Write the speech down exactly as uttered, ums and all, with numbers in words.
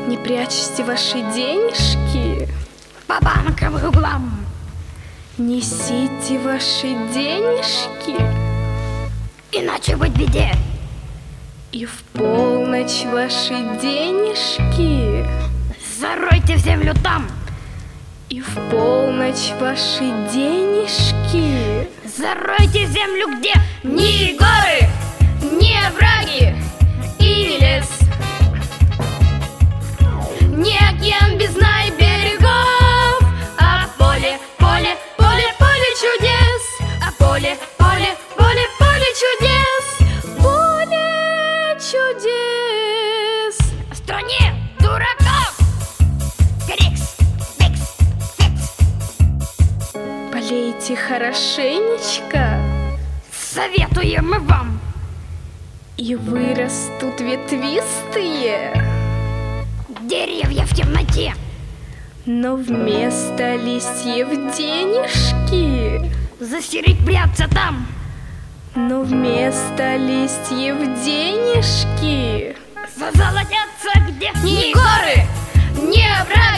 Не прячьте ваши денежки по банкам и углам. Несите ваши денежки, иначе быть беде. И в полночь ваши денежки заройте в землю там. И в полночь ваши денежки заройте в землю, где ни горы, ни овраги и ни лес, ни океан без дна и берегов, а поле, поле, поле, поле чудес, а поле, поле, поле, поле чудес, поле чудес. В стране дураков крикс, фикс, фикс. Полейте хорошенечко, советуем мы вам, и вырастут ветвистые деревья в темноте. Но вместо листьев денежки засеребрятся там. Но вместо листьев денежки зазолотятся где ни горы, ни овраги.